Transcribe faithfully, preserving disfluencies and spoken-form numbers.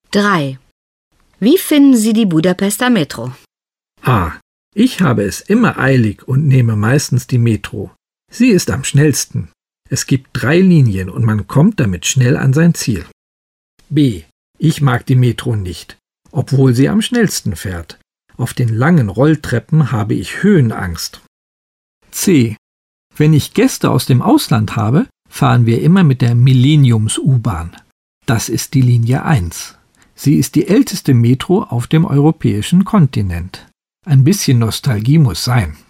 drei. Wie finden Sie die Budapester Metro? A. Ich habe es immer eilig und nehme meistens die Metro. Sie ist am schnellsten. Es gibt drei Linien und man kommt damit schnell an sein Ziel. B. Ich mag die Metro nicht, obwohl sie am schnellsten fährt. Auf den langen Rolltreppen habe ich Höhenangst. C. Wenn ich Gäste aus dem Ausland habe, fahren wir immer mit der Millenniums-U-Bahn. Das ist die Linie eins. Sie ist die älteste Metro auf dem europäischen Kontinent. Ein bisschen Nostalgie muss sein.